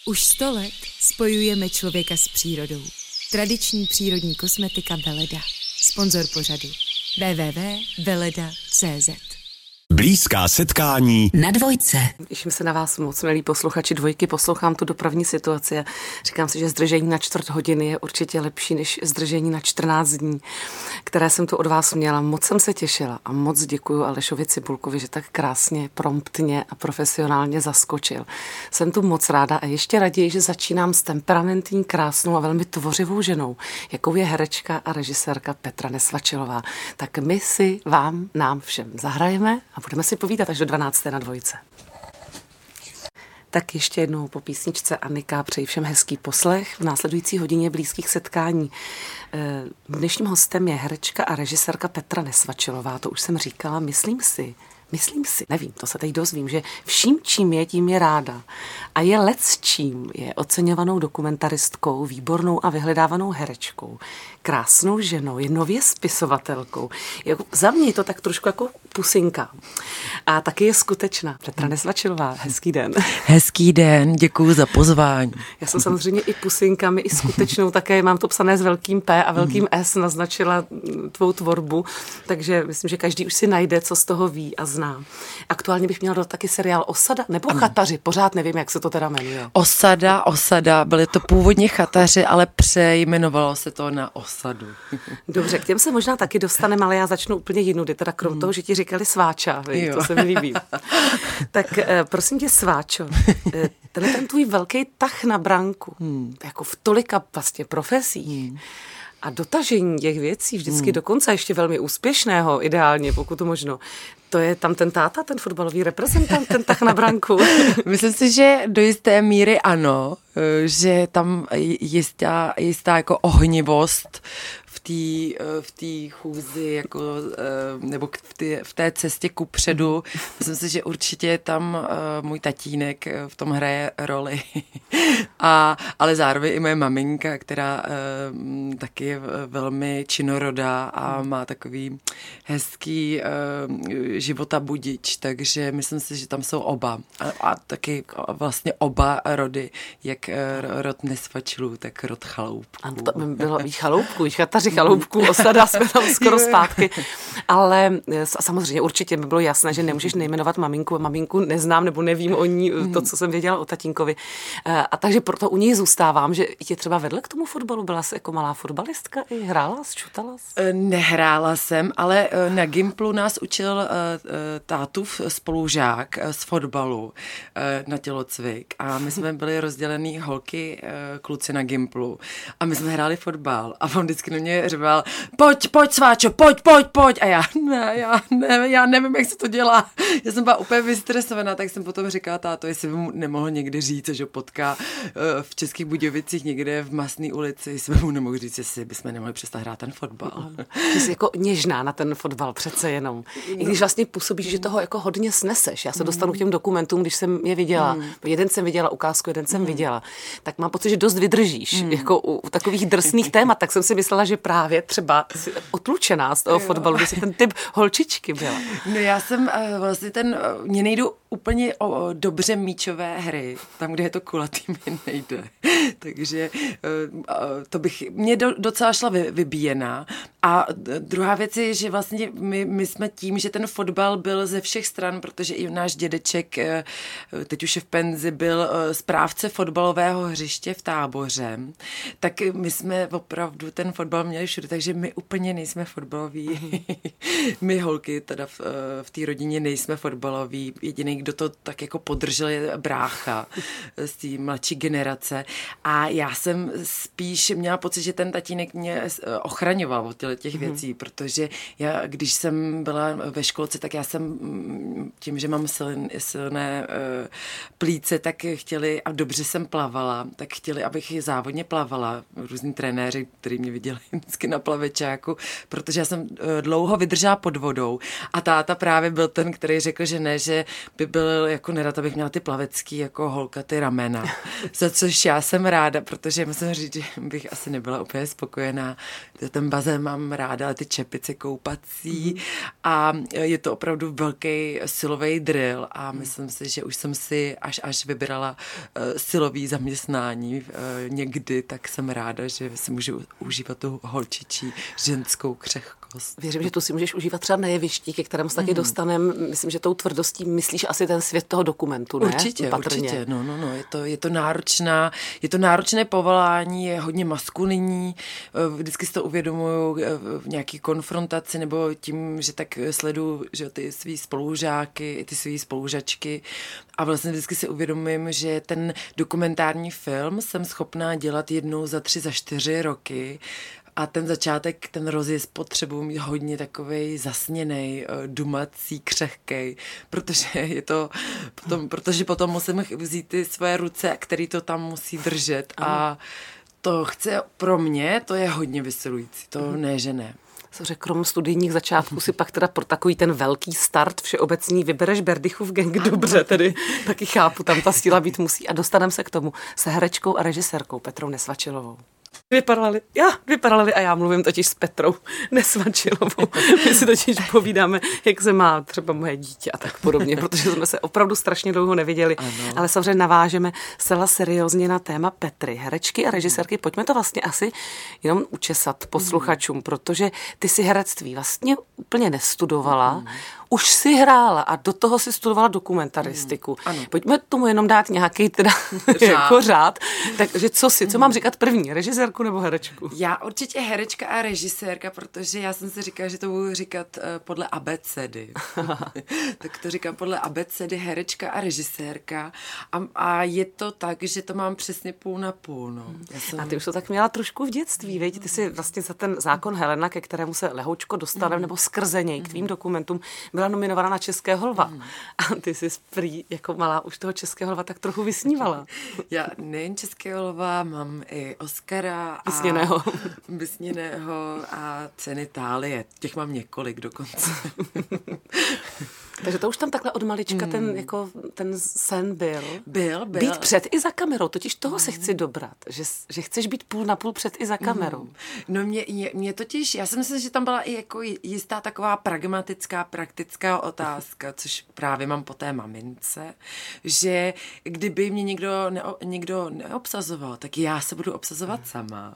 Už 100 let spojujeme člověka s přírodou. Tradiční přírodní kosmetika Veleda. Sponzor pořadu www.veleda.cz. Blízká setkání na Dvojce. Těším se na vás moc, milí posluchači Dvojky, poslouchám tu dopravní situaci a říkám si, že zdržení na 4 hodiny je určitě lepší než zdržení na 14 dní, které jsem tu od vás měla. Moc jsem se těšila a moc děkuju Alešovi Cibulkovi, že tak krásně, promptně a profesionálně zaskočil. Jsem tu moc ráda a ještě raději, že začínám s temperamentní, krásnou a velmi tvořivou ženou, jakou je herečka a režisérka Petra Nesvačilová. Tak my si nám všem zahrajeme a budeme si povídat až do 12. na Dvojce. Tak ještě jednou po písničce Annika přeji všem hezký poslech. V následující hodině blízkých setkání. Dnešním hostem je herečka a režisérka Petra Nesvačilová. To už jsem říkala, myslím si, nevím, to se teď dozvím, že vším, čím je, tím je ráda. A je čím je oceňovanou dokumentaristkou, výbornou a vyhledávanou herečkou, krásnou ženou, je nově spisovatelkou. Za mě je to tak trošku jako pusinka. A taky je skutečná. Petra Nesvačilová, hezký den. Hezký den, děkuju za pozvání. Já jsem samozřejmě i pusinkami, i skutečnou také, mám to psané s velkým P a velkým S, naznačila tvou tvorbu, takže myslím, že každý už si najde, co z toho ví a zná. Aktuálně bych měla taky seriál Osada, nebo Chataři, pořád nevím, jak se to teda jmenuje. Osada, byly to původně Chataři, ale přejmenovalo se to na Osadu. Dobře, k těm se možná taky dostaneme, ale já začnu úplně jinudy, teda krom toho, že ti říkali Sváča, to se mi líbí. Tak prosím tě, Sváčo, ten tvůj velký tah na branku, jako v tolika vlastně profesích, a dotažení těch věcí vždycky do konce, ještě velmi úspěšného, ideálně, pokud to možno. To je tam ten táta, ten fotbalový reprezentant, ten tah na branku? Myslím si, že do jisté míry ano, že tam jistá jako ohnivost v té chůzi, jako, nebo v té cestě kupředu. Myslím si, že určitě tam můj tatínek v tom hraje roli. Ale zároveň i moje maminka, která taky je velmi činorodá a má takový hezký života budič, takže myslím si, že tam jsou oba. A taky vlastně oba rody, jak rod Nesvačilů, tak rod Chaloupků. Ano, to by bylo víc Chaloupků, Chataři Chaloupků, Osada, jsme tam skoro zpátky. Ale samozřejmě určitě by bylo jasné, že nemůžeš nejmenovat maminku. Maminku neznám nebo nevím o ní to, co jsem věděla o tatínkovi. A takže proto u něj zůstávám, že tě třeba vedle k tomu fotbalu, byla jsi jako malá fotbalistka i hrála, šutala jsi? Nehrála jsem, ale na Gimplu nás učil tátův spolužák z fotbalu na tělocvik a my jsme byli rozdělený holky, kluci na Gimplu a my jsme hráli fotbal a on vždycky na mě řval, pojď Sváčo, pojď a já nevím, jak se to dělá. Já jsem byla úplně vystresovaná, tak jsem potom říkala táto, jestli by mu nemohl někdy říct, že potká v Českých Budějovicích někde v Masné ulici, jestli by mu nemohl říct, jestli bychom nemohli přestat hrát ten fotbal. Ty jsi jako něžná na ten fotbal přece jenom. I když vlastně působíš, že toho jako hodně sneseš. Já se dostanu k těm dokumentům, když jsem je viděla. Jeden jsem viděla ukázku, jeden jsem viděla. Tak mám pocit, že dost vydržíš. Jako u takových drsných témat, tak jsem si myslela, že právě třeba otlučená z toho fotbalu, že jsi ten typ holčičky byla. No já jsem vlastně mně nejdu úplně dobře míčové hry, tam, kde je to kulatý, mi nejde. Takže mě docela šla vybíjená. A druhá věc je, že vlastně my jsme tím, že ten fotbal byl ze všech stran, protože i náš dědeček, teď už je v penzi, byl správce fotbalového hřiště v Táboře, tak my jsme opravdu ten fotbal měli všude, takže my úplně nejsme fotbaloví. My holky teda v té rodině nejsme fotbaloví. Jediný, kdo to tak jako podržel, je brácha z té mladší generace. A já jsem spíš měla pocit, že ten tatínek mě ochraňoval od těch věcí, protože já, když jsem byla ve školce, tak já jsem tím, že mám silné plíce, tak chtěli, a dobře jsem plavala, tak chtěli, abych závodně plavala. Různí trenéři, kteří mě viděli vždycky na plavečáku, protože já jsem dlouho vydržela pod vodou a táta právě byl ten, který řekl, že ne, že by byl jako nerad, abych měla ty plavecký jako holka, ty ramena. Za což já jsem ráda, protože musím říct, že bych asi nebyla úplně spokojená ten bazén mám ráda, ale ty čepice koupací a je to opravdu velký silový drill a myslím si, že už jsem si až vybrala silový zaměstnání někdy, tak jsem ráda, že si můžu užívat tu holčičí ženskou křehkost. Věřím, že tu si můžeš užívat třeba na jevišti, ke kterému se taky dostaneme. Myslím, že tou tvrdostí myslíš asi ten svět toho dokumentu, ne? Určitě. No. Je to náročné povolání, je hodně maskulinní. Vždycky si to uvědomuju v nějaký konfrontaci nebo tím, že tak sleduju, že ty svý spolužáky, i ty svý spolužačky a vlastně vždycky si uvědomím, že ten dokumentární film jsem schopná dělat jednou za 3, za 4 roky. A ten začátek, ten rozjezd potřebuji mít hodně takovej zasněnej, dumací, křehkej, protože potom musím vzít ty svoje ruce, který to tam musí držet. A to pro mě, to je hodně vysilující, to ne, že ne. Krom studijních začátků si pak teda pro takový ten velký start všeobecný vybereš Berdychův gang, dobře, tedy taky chápu, tam ta síla být musí. A dostaneme se k tomu se herečkou a režisérkou Petrou Nesvačilovou. Dvě paralely a já mluvím totiž s Petrou Nesvačilovou. My si totiž povídáme, jak se má třeba moje dítě a tak podobně, protože jsme se opravdu strašně dlouho neviděli. Ano. Ale samozřejmě navážeme zcela seriózně na téma Petry, herečky a režisérky. Pojďme to vlastně asi jenom učesat posluchačům, protože ty si herectví vlastně úplně nestudovala, už si hrála a do toho si studovala dokumentaristiku. Pojďme tomu jenom dát nějaký teda jako řád. Takže co mám říkat první, režisérku nebo herečku? Já určitě herečka a režisérka, protože já jsem si říkala, že to budu říkat podle abecedy. Tak to říkám podle abecedy, herečka a režisérka. A je to tak, že to mám přesně půl na půl. No. A ty už to tak měla trošku v dětství, veď? Ty jsi vlastně za ten zákon Helena, ke kterému se lehoučko dostaneme, nebo skrze něj k tvým dokumentům, byla nominovaná na Českého lva. A ty jsi prý jako malá už toho Českého lva tak trochu vysnívala. Já nejen Českého lva, mám i Oscara vysněného a ceny Itálie. Těch mám několik dokonce. Takže to už tam takhle od malička ten sen byl. Byl. Být před i za kamerou, totiž toho se chci dobrat, že chceš být půl na půl před i za kamerou. No mě totiž, já si myslím, že tam byla i jako jistá taková pragmatická, praktická otázka, což právě mám po té mamince, že kdyby mě někdo neobsazoval, tak já se budu obsazovat sama.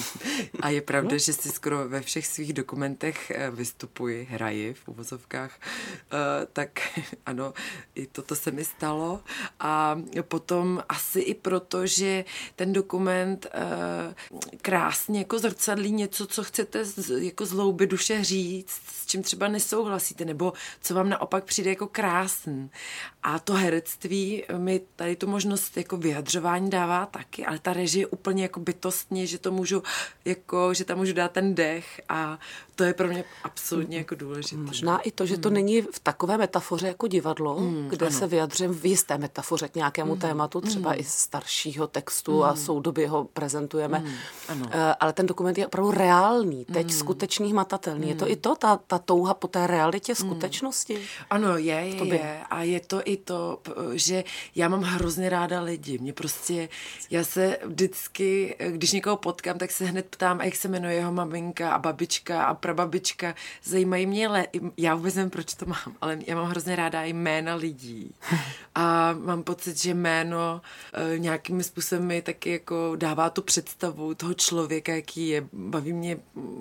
A je pravda, že si skoro ve všech svých dokumentech vystupuji, hraji v uvozovkách, tak ano, i toto se mi stalo. A potom asi i proto, že ten dokument krásně jako zrcadlí něco, co chcete jako z hloubi duše říct, s čím třeba nesouhlasíte, nebo co vám naopak přijde jako krásný. A to herectví mi tady tu možnost jako vyjadřování dává taky, ale ta režie úplně jako bytostně, že tam můžu dát ten dech a to je pro mě absolutně jako důležité. Možná i to, že to není v takové metafoře jako divadlo, kde se vyjadřím v jisté metafoře k nějakému tématu, třeba i staršího textu a soudobě ho prezentujeme. Ale ten dokument je opravdu reálný, teď skutečný, hmatatelný. Je to i to, ta touha po té realitě skutečnosti? Ano, je. A je to i to, že já mám hrozně ráda lidi. Já se vždycky, když někoho potkám, tak se hned ptám, jak se jmenuje jeho maminka a babička a prababička. Zajímají mě, já vůbec nevím, proč to mám, ale já mám hrozně ráda i jména lidí. A mám pocit, že jméno nějakým způsobem mi taky jako dává tu představu toho člověka, jaký je. Baví mě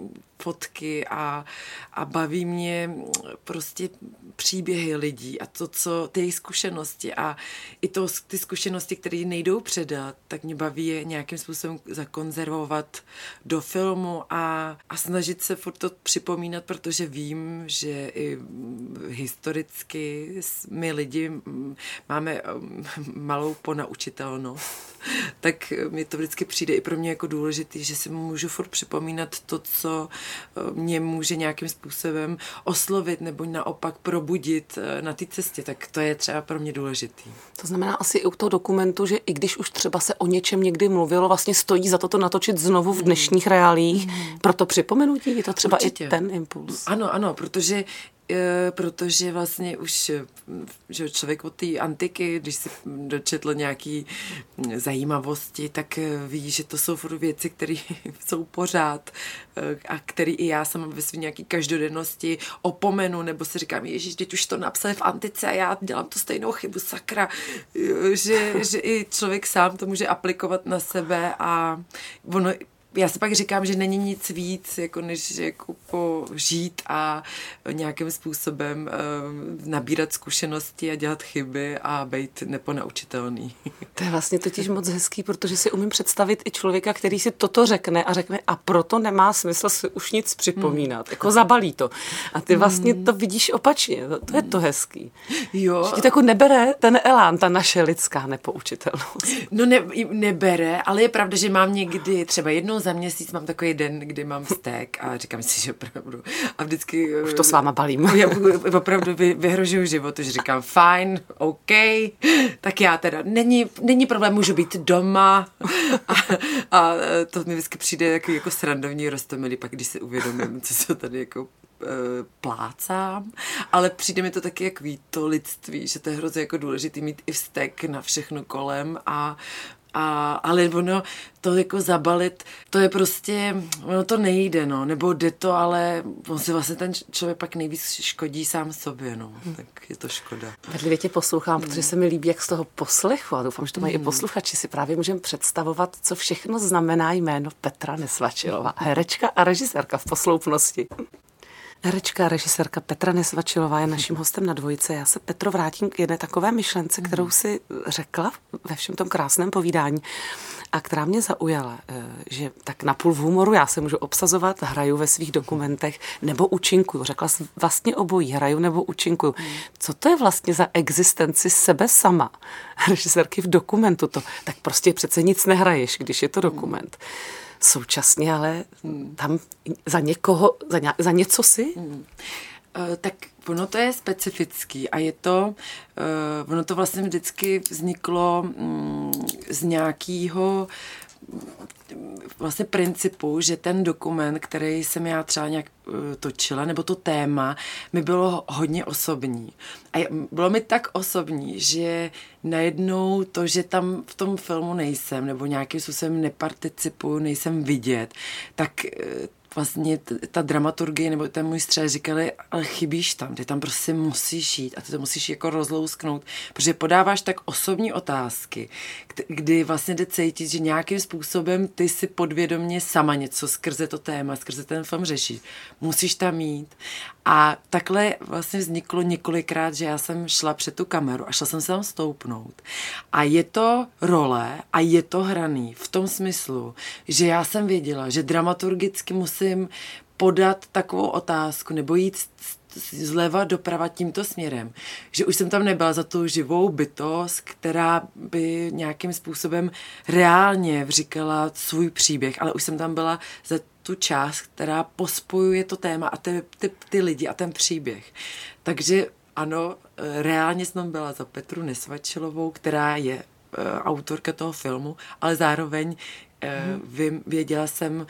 fotky a baví mě prostě příběhy lidí a ty jejich zkušenosti a i ty zkušenosti, které nejdou předat, tak mě baví je nějakým způsobem zakonzervovat do filmu a snažit se furt to připomínat, protože vím, že i historicky my lidi máme malou ponaučitelnost, tak mi to vždycky přijde i pro mě jako důležitý, že si můžu furt připomínat to, co mě může nějakým způsobem oslovit nebo naopak probudit na té cestě, tak to je třeba pro mě důležitý. To znamená asi i u toho dokumentu, že i když už třeba se o něčem někdy mluvilo, vlastně stojí za to natočit znovu v dnešních reálích. Proto připomenutí je to třeba určitě. I ten impuls. Ano, protože protože vlastně už že člověk od té antiky, když si dočetl nějaký zajímavosti, tak ví, že to jsou furt věci, které jsou pořád a které i já sama ve své nějaké každodennosti opomenu, nebo si říkám, ježiš, teď už to napsali v antice a já dělám tu stejnou chybu, sakra, že i člověk sám to může aplikovat na sebe a ono já si pak říkám, že není nic víc, jako než jako žít a nějakým způsobem nabírat zkušenosti a dělat chyby a být neponaučitelný. To je vlastně totiž moc hezký, protože si umím představit i člověka, který si toto řekne a řekne a proto nemá smysl si už nic připomínat. Jako zabalí to. A ty vlastně to vidíš opačně. To je to hezký. Jo. Že ti to jako nebere ten elán, ta naše lidská nepoučitelnost. No nebere, ale je pravda, že mám někdy třeba jednou za měsíc mám takový den, kdy mám vztek a říkám si, že opravdu. A vždycky... Už to s váma balím. Já opravdu vyhrožuju životu, že říkám fajn, OK, tak já teda, není problém, můžu být doma a to mi vždycky přijde jako srandovní roztomilý, pak když si uvědomím, co se tady jako plácám, ale přijde mi to taky jak to lidství, že to je hrozně jako důležitý mít i vztek na všechno kolem ale ono to jako zabalit, to je prostě, ono to nejde, no, nebo jde to, ale on si vlastně ten člověk pak nejvíc škodí sám sobě, no, tak je to škoda. Bedlivě tě poslouchám, protože se mi líbí, jak z toho poslechu, a doufám, že to mají i posluchači, si právě můžeme představovat, co všechno znamená jméno Petra Nesvačilová, herečka a režisérka v Posloupnosti. Herečka a režisérka Petra Nesvačilová je naším hostem na Dvojice. Já se, Petro, vrátím k jedné takové myšlence, kterou si řekla ve všem tom krásném povídání a která mě zaujala, že tak napůl v humoru já se můžu obsazovat, hraju ve svých dokumentech nebo účinkuju. Řekla jsi vlastně obojí, hraju nebo účinkuju. Co to je vlastně za existenci sebe sama? Režisérky v dokumentu to, tak prostě přece nic nehraješ, když je to dokument. Současně, ale tam za někoho, za něco si? Tak ono to je specifický a je to, ono to vlastně vždycky vzniklo z nějakého vlastně principu, že ten dokument, který jsem já třeba nějak točila, nebo to téma, mi bylo hodně osobní. A bylo mi tak osobní, že najednou to, že tam v tom filmu nejsem, nebo nějakým způsobem neparticipuju, nejsem vidět, tak vlastně ta dramaturgie nebo ten můj střed říkali, ale chybíš tam, ty tam prostě musíš jít a ty to musíš jako rozlousknout, protože podáváš tak osobní otázky, kdy vlastně jde cítit, že nějakým způsobem ty si podvědomě sama něco skrze to téma, skrze ten film řešíš. Musíš tam jít. A takhle vlastně vzniklo několikrát, že já jsem šla před tu kameru a šla jsem se tam stoupnout. A je to role a je to hraný v tom smyslu, že já jsem věděla, že dramaturgicky musím podat takovou otázku nebo jít zleva doprava tímto směrem, že už jsem tam nebyla za tu živou bytost, která by nějakým způsobem reálně vříkala svůj příběh, ale už jsem tam byla za tu část, která pospojuje to téma a ty lidi a ten příběh. Takže ano, reálně jsem byla za Petru Nesvačilovou, která je autorka toho filmu, ale zároveň věděla jsem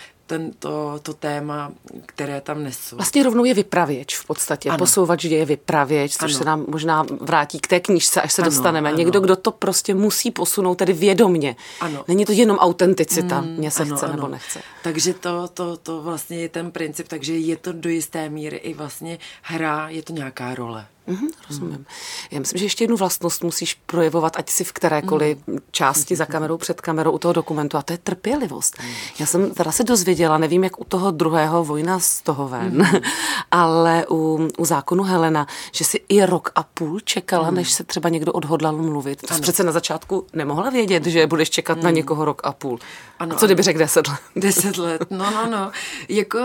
to téma, které tam nesu. Vlastně rovnou je vypravěč v podstatě. Ano. Posouvač je vypravěč, což se nám možná vrátí k té knížce, až se dostaneme. Ano. Někdo, kdo to prostě musí posunout, tedy vědomně. Ano. Není to jenom autenticita, mně se chce nebo nechce. Takže to vlastně je ten princip, takže je to do jisté míry i vlastně hra, je to nějaká role. Rozumím. Já myslím, že ještě jednu vlastnost musíš projevovat, ať si v kterékoliv části za kamerou, před kamerou u toho dokumentu, a to je trpělivost. Já jsem teda se dozvěděla, nevím, jak u toho druhého Vojna z toho ven, ale u Zákonu Helena, že si i 1,5 roku čekala, než se třeba někdo odhodlal mluvit. To jsi přece na začátku nemohla vědět, že budeš čekat na někoho 1,5 roku. Ano, co kdyby řekl 10 let? 10 let, no. Jako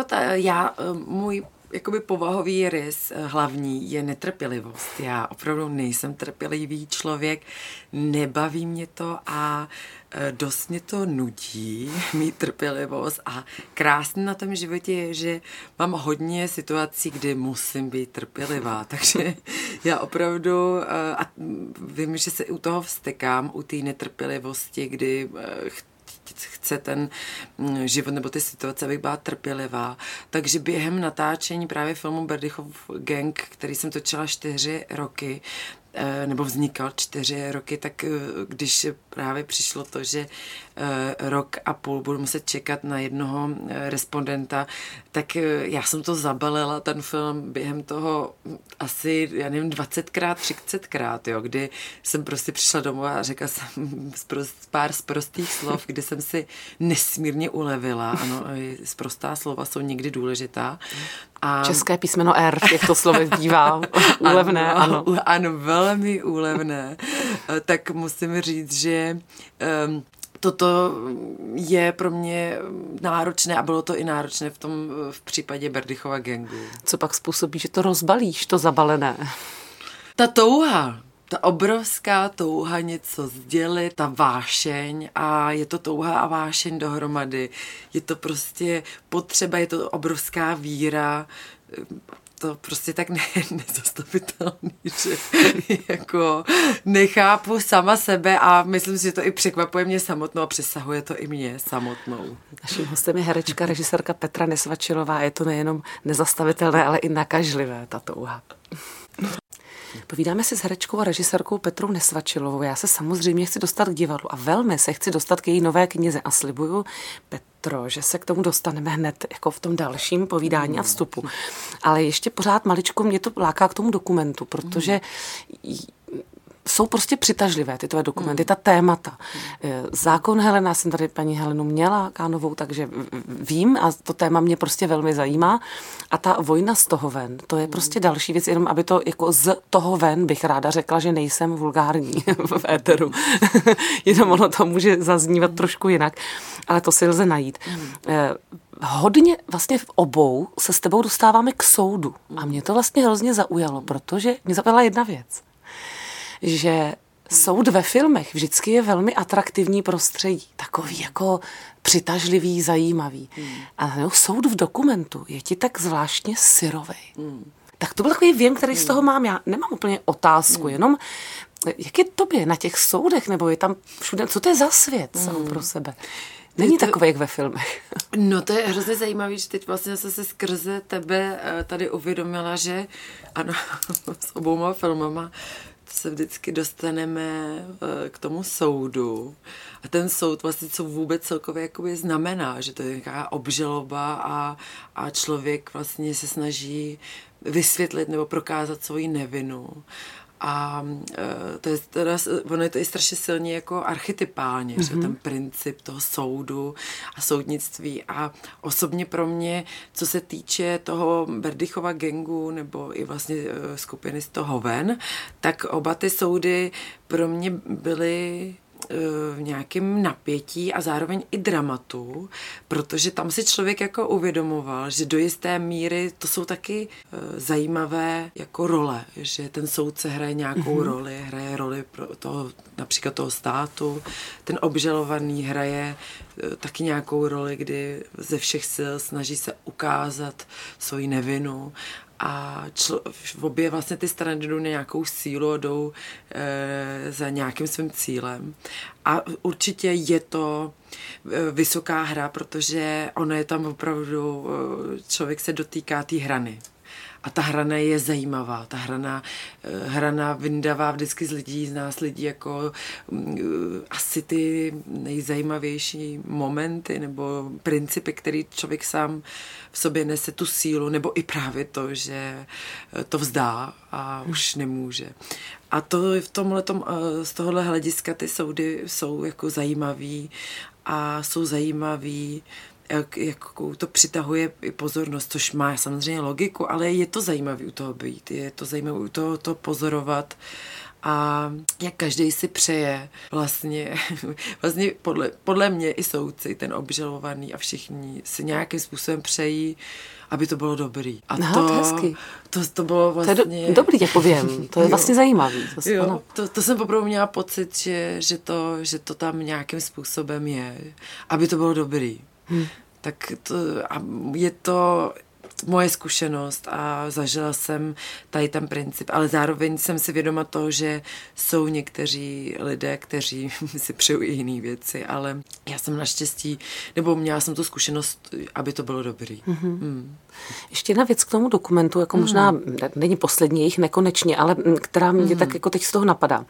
můj jakoby povahový rys hlavní je netrpělivost. Já opravdu nejsem trpělivý člověk, nebaví mě to a dost mě to nudí mít trpělivost a krásné na tom životě je, že mám hodně situací, kdy musím být trpělivá, takže já opravdu a vím, že se u toho vztekám, u té netrpělivosti, kdy chce ten život nebo ty situace, abych byla trpělivá. Takže během natáčení právě filmu Berdychov gang, který jsem točila 4 roky, nebo vznikal 4 roky, tak když právě přišlo to, že 1,5 roku budu muset čekat na jednoho respondenta, tak já jsem to zabalila, ten film, během toho asi, já nevím, 20krát, 30krát, jo, kdy jsem prostě přišla domů a řekla jsem pár sprostých slov, kdy jsem si nesmírně ulevila. Ano, sprostá slova jsou někdy důležitá. A české písmeno R v těchto slovech bývá úlevné, ano. Ano, velmi úlevné. Tak musím říct, že toto je pro mě náročné a bylo to i náročné v případě Berdychova gangu. Co pak způsobí, že to rozbalíš, to zabalené? Ta touha, ta obrovská touha něco sdělit, ta vášeň a je to touha a vášeň dohromady. Je to prostě potřeba, je to obrovská víra, to prostě tak nezastavitelný, že jako nechápu sama sebe a myslím si, že to i překvapuje mě samotnou a přesahuje to i mě samotnou. Naším hostem je herečka, režisérka Petra Nesvačilová. Je to nejenom nezastavitelné, ale i nakažlivé, ta touha. Povídáme si s herečkou a režisérkou Petrou Nesvačilovou. Já se samozřejmě chci dostat k divadlu a velmi se chci dostat k její nové knize a slibuju, Petro, že se k tomu dostaneme hned jako v tom dalším povídání a vstupu. Ale ještě pořád maličko mě to láká k tomu dokumentu, protože jsou prostě přitažlivé ty tvoje dokumenty, ta témata. Zákon Helena, jsem tady paní Helenu měla Kánovou, takže vím a to téma mě prostě velmi zajímá. A ta vojna z toho ven, to je prostě další věc, jenom aby to jako z toho ven bych ráda řekla, že nejsem vulgární v éteru. Jenom ono to může zaznívat trošku jinak, ale to si lze najít. Hodně vlastně v obou se s tebou dostáváme k soudu. A mě to vlastně hrozně zaujalo, protože mě zaujala jedna věc, že soud ve filmech vždycky je velmi atraktivní prostředí, takový jako přitažlivý, zajímavý. A soud v dokumentu je ti tak zvláštně syrovej. Tak to byl takový věm, který z toho mám. Já nemám úplně otázku, jenom jak je tobě na těch soudech, nebo je tam všude, co to je za svět sám pro sebe? Není takový, jak ve filmech. No to je hrozně zajímavé, že teď vlastně se skrze tebe tady uvědomila, že ano, s obouma filmama se vždycky dostaneme k tomu soudu a ten soud vlastně co vůbec celkově jakoby znamená, že to je nějaká obžaloba a člověk vlastně se snaží vysvětlit nebo prokázat svoji nevinu. A to je teda, ono je to i strašně silně jako archetypálně, že ten princip toho soudu a soudnictví. A osobně pro mě, co se týče toho Berdychova gangu nebo i vlastně skupiny z toho ven, tak oba ty soudy pro mě byly v nějakém napětí a zároveň i dramatu, protože tam si člověk jako uvědomoval, že do jisté míry to jsou taky zajímavé jako role, že ten soudce hraje nějakou roli, hraje roli pro toho, například toho státu, ten obžalovaný hraje taky nějakou roli, kdy ze všech sil snaží se ukázat svoji nevinu a v obě vlastně ty strany jdou na nějakou sílu a jdou za nějakým svým cílem. A určitě je to vysoká hra, protože ono je tam opravdu, člověk se dotýká té hrany. A ta hrana je zajímavá. Ta hrana vyndává vždycky z nás lidí jako asi ty nejzajímavější momenty nebo principy, který člověk sám v sobě nese tu sílu, nebo i právě to, že to vzdá a už nemůže. A to z tohohle hlediska ty soudy jsou jako zajímavý a jsou zajímavý, jakou to přitahuje i pozornost, což má samozřejmě logiku, ale je to zajímavé u toho být, je to zajímavé u toho to pozorovat a jak každý si přeje vlastně podle mě i soudci, ten obžalovaný a všichni si nějakým způsobem přejí, aby to bylo dobrý. A to je hezky. To bylo vlastně... To je dobrý, jak povím. To je vlastně zajímavý. To jsem poprvé měla pocit, že to tam nějakým způsobem je, aby to bylo dobrý. Tak to, a je to moje zkušenost a zažila jsem tady ten princip, ale zároveň jsem si vědoma toho, že jsou někteří lidé, kteří si přejou i jiné věci, ale já jsem naštěstí, nebo měla jsem tu zkušenost, aby to bylo dobrý. Ještě jedna věc k tomu dokumentu, jako možná není poslední, jich nekonečně, ale která mě tak jako teď z toho napadá.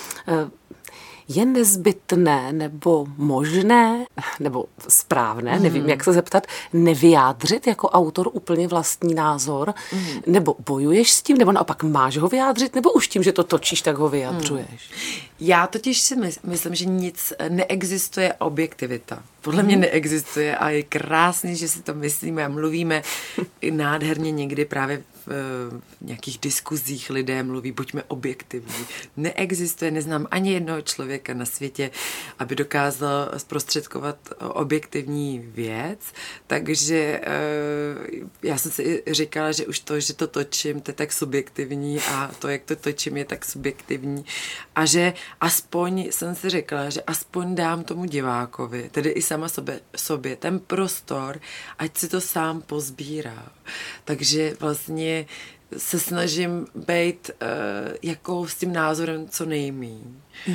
Je nezbytné nebo možné, nebo správné, nevím, jak se zeptat, nevyjádřit jako autor úplně vlastní názor? Nebo bojuješ s tím, nebo naopak máš ho vyjádřit, nebo už tím, že to točíš, tak ho vyjadřuješ? Já totiž si myslím, že nic neexistuje objektivita. Podle mě neexistuje a je krásný, že si to myslíme a mluvíme nádherně někdy právě v nějakých diskuzích lidé mluví, buďme objektivní. Neexistuje, neznám ani jednoho člověka na světě, aby dokázal zprostředkovat objektivní věc, takže já jsem si říkala, že už to, že to točím, to je tak subjektivní a to, jak to točím, je tak subjektivní a že aspoň jsem si řekla, že aspoň dám tomu divákovi, tedy i sama sobě ten prostor, ať si to sám pozbírá. Takže vlastně se snažím být jako s tím názorem co nejmíň.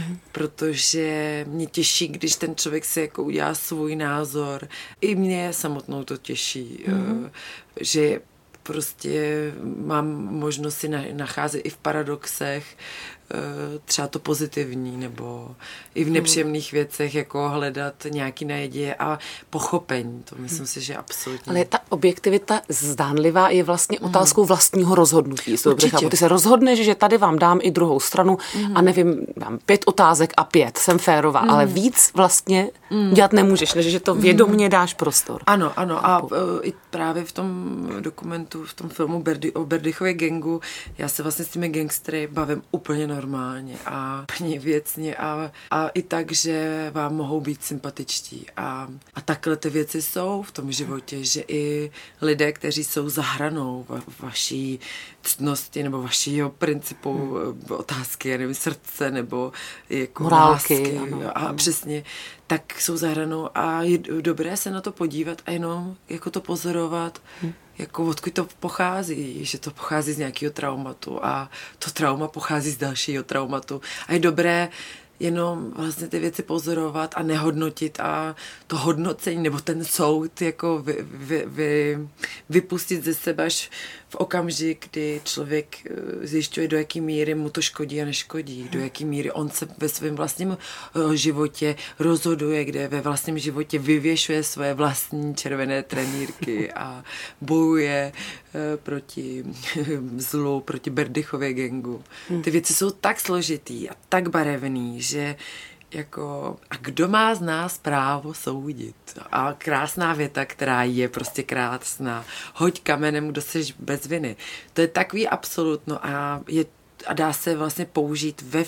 Protože mě těší, když ten člověk si jako udělá svůj názor. I mě samotnou to těší, že prostě mám možnost si nacházet i v paradoxech třeba to pozitivní, nebo i v nepříjemných věcech jako hledat nějaký naděje a pochopení. To myslím si, že absolutně. Ale ta objektivita zdánlivá je vlastně otázkou vlastního rozhodnutí. Ty se rozhodneš, že tady vám dám i druhou stranu a nevím, dám 5 otázek a 5, jsem férová, ale víc vlastně dělat nemůžeš, než že to vědomně dáš prostor. Ano, a i právě v tom dokumentu, v tom filmu o Berdichově gangu, já se vlastně s těmi gangstery bavím úplně normálně a úplně věcně a i tak, že vám mohou být sympatičtí. A takhle ty věci jsou v tom životě, že i lidé, kteří jsou za hranou vaší ctnosti nebo vašího principu otázky, já nevím, srdce nebo jako morálky, lásky, a přesně, tak jsou za hranou a je dobré se na to podívat a jenom jako to pozorovat, jako odkud to pochází, že to pochází z nějakého traumatu a to trauma pochází z dalšího traumatu a je dobré jenom vlastně ty věci pozorovat a nehodnotit a to hodnocení nebo ten soud jako vypustit ze sebe až v okamžik, kdy člověk zjišťuje, do jaký míry mu to škodí a neškodí, do jaký míry on se ve svém vlastním životě rozhoduje, kde ve vlastním životě vyvěšuje svoje vlastní červené trenýrky a bojuje proti zlu, proti Berdichově gangu. Ty věci jsou tak složitý a tak barevný, že jako, a kdo má z nás právo soudit? A krásná věta, která je prostě krásná. Hoď kamenem, kdo seš bez viny. To je takový absolutno a dá se vlastně použít ve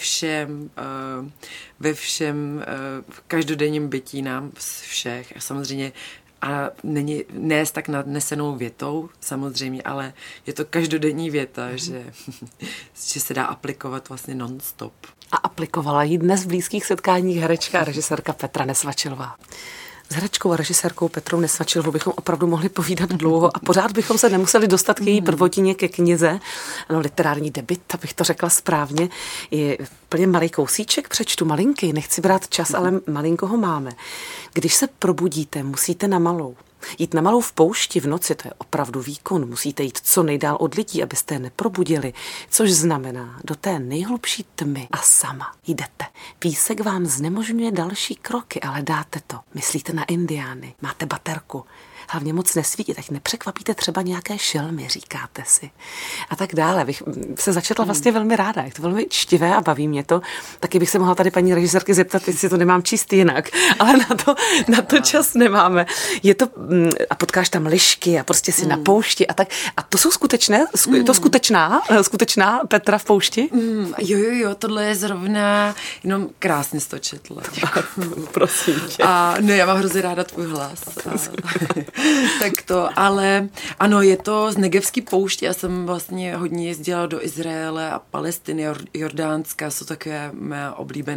všem v každodenním bytí nám všech. A samozřejmě a ne s tak nadnesenou větou, samozřejmě, ale je to každodenní věta, že se dá aplikovat vlastně non-stop. A aplikovala ji dnes v blízkých setkáních herečka a režisérka Petra Nesvačilová. S herečkou a režisérkou Petrou Nesvačilovou bychom opravdu mohli povídat dlouho a pořád bychom se nemuseli dostat k její prvotině, ke knize. Ano, literární debut, abych to řekla správně. Je úplně malý kousíček, přečtu malinký, nechci brát čas, ale malinko ho máme. Když se probudíte, musíte na malou. Jít na malou v poušti v noci, to je opravdu výkon. Musíte jít co nejdál od lidí, abyste je neprobudili, což znamená do té nejhlubší tmy a sama jdete. Písek vám znemožňuje další kroky, ale dáte to. Myslíte na indiány, máte baterku. Hlavně moc nesvítí, tak nepřekvapíte třeba nějaké šelmy, říkáte si. A tak dále. Bych se začetla vlastně velmi ráda. Je to velmi čtivé a baví mě to. Taky bych se mohla tady paní režisérky zeptat, jestli to nemám číst jinak. Ale na to čas nemáme. Je to, a potkáš tam lišky a prostě si na poušti a tak. A to jsou skutečné? Je to skutečná Petra v poušti? Jo, tohle je zrovna, jenom krásně jsi to četla. Prosím tě. A ne, já mám hrozně ráda tvůj hlas. Tak to, ale ano, je to z Negevský pouště. Já jsem vlastně hodně jezdila do Izraele a Palestiny, Jordánska, jsou takové mé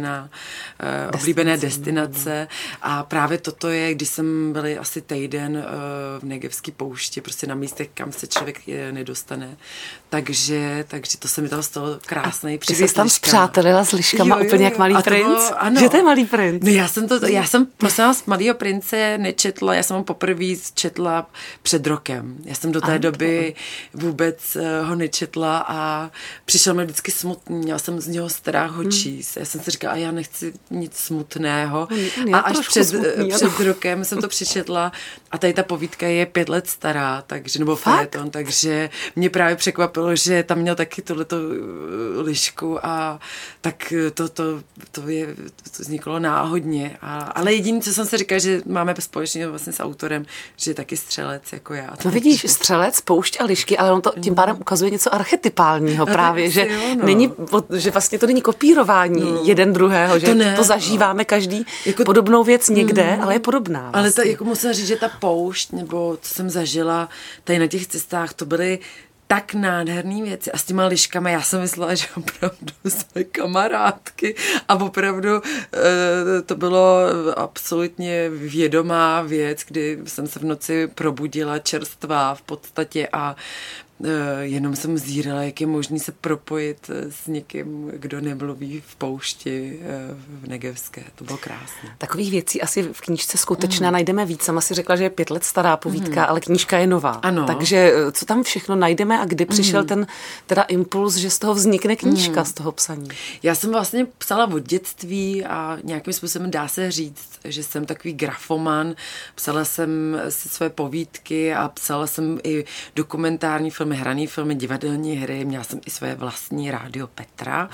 oblíbené destinace. A právě toto je, když jsem byla asi týden v Negevský pouště, prostě na místech, kam se člověk nedostane. Takže to se mi tam stalo krásný příběh. Ty jsi tam spřátelila s liškama úplně jak Malý princ? Že to je Malý princ? No já jsem prosím vás Malýho prince nečetla, já jsem ho poprvé četla před rokem. Já jsem do té doby vůbec ho nečetla a přišel mi vždycky smutný, měla jsem z něho strach ho číst. Já jsem si říkala, a já nechci nic smutného. A až před rokem jsem to přečetla a tady ta povídka je 5 let stará, takže, nebo fejeton, takže mě právě překvapilo, že tam měl taky tohleto lišku a tak to vzniklo náhodně. Ale jediné, co jsem si říkala, že máme společně vlastně s autorem, že je taky střelec jako já. No vidíš, střelec, poušť a lišky, ale on to tím pádem ukazuje něco archetypálního právě, že že vlastně to není kopírování jeden druhého, že to zažíváme každý jako podobnou věc někde, ale je podobná. Vlastně. Ale to, jako musím říct, že ta poušť, nebo co jsem zažila tady na těch cestách, to byly tak nádherný věci. A s těma liškama já jsem myslela, že opravdu jsme kamarádky a opravdu to bylo absolutně vědomá věc, kdy jsem se v noci probudila čerstvá v podstatě a jenom jsem zírala, jak je možný se propojit s někým, kdo nemluví v poušti v Negevské. To bylo krásné. Takových věcí asi v knížce skutečná najdeme víc. Sama si řekla, že je 5 let stará povídka, ale knížka je nová. Ano. Takže co tam všechno najdeme a kdy přišel ten teda impuls, že z toho vznikne knížka, z toho psaní? Já jsem vlastně psala od dětství a nějakým způsobem dá se říct, že jsem takový grafoman. Psala jsem si své povídky a psala jsem i dokumentární filmy, hraný filmy, divadelní hry, měla jsem i své vlastní rádio Petra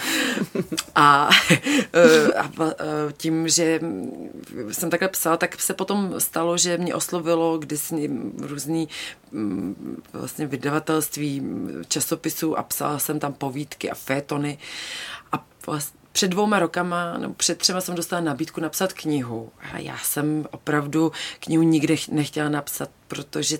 a tím, že jsem takhle psala, tak se potom stalo, že mě oslovilo kdysi různý vlastně vydavatelství časopisů a psala jsem tam povídky a fétony a vlastně před 2 rokama, nebo před 3 jsem dostala nabídku napsat knihu. A já jsem opravdu knihu nikde nechtěla napsat, protože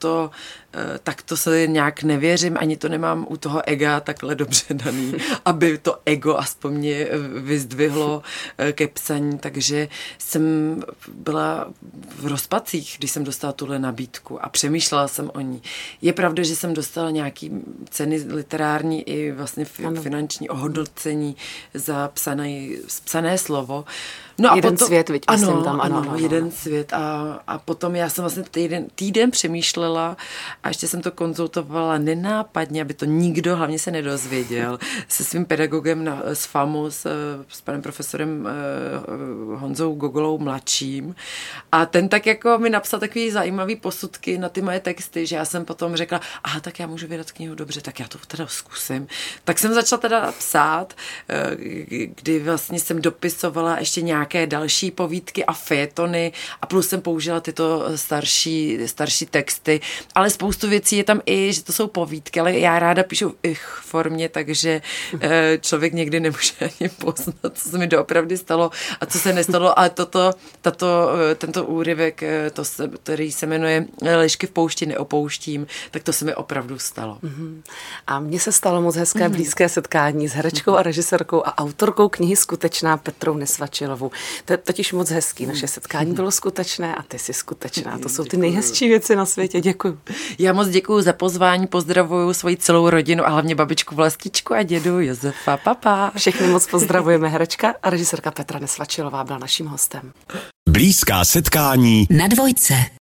takto se nějak nevěřím, ani to nemám u toho ega takhle dobře daný, aby to ego aspoň mě vyzdvihlo ke psaní, takže jsem byla v rozpacích, když jsem dostala tuhle nabídku a přemýšlela jsem o ní. Je pravda, že jsem dostala nějaký ceny literární i vlastně finanční ohodnocení za psané slovo. No a jeden svět, myslím tam. Ano, jeden svět. A potom já jsem vlastně týden přemýšlela a ještě jsem to konzultovala nenápadně, aby to nikdo hlavně se nedozvěděl, se svým pedagogem z FAMu, s panem profesorem Honzou Gogolou mladším. A ten tak jako mi napsal takový zajímavý posudky na ty moje texty, že já jsem potom řekla, tak já můžu vydat knihu, dobře, tak já to teda zkusím. Tak jsem začala teda psát, kdy vlastně jsem dopisovala ještě nějaké další povídky a fétony a plus jsem použila tyto starší texty, ale spoustu věcí je tam i, že to jsou povídky, ale já ráda píšu v ich formě, takže člověk někdy nemůže ani poznat, co se mi doopravdy stalo a co se nestalo, ale tento úryvek, který se jmenuje Lišky v poušti neopouštím, tak to se mi opravdu stalo. A mně se stalo moc hezké blízké setkání s herečkou a režisérkou a autorkou knihy Skutečná Petrou Nesvačilovou. To je totiž moc hezký. Naše setkání bylo skutečné a ty jsi skutečná. To jsou ty nejhezčí věci na světě. Děkuju. Já moc děkuju za pozvání, pozdravuju svoji celou rodinu a hlavně babičku Vlastičku a dědu Josefa. Papa. Všechny moc pozdravujeme. Herečka a režisérka Petra Nesvačilová byla naším hostem. Blízká setkání na Dvojce.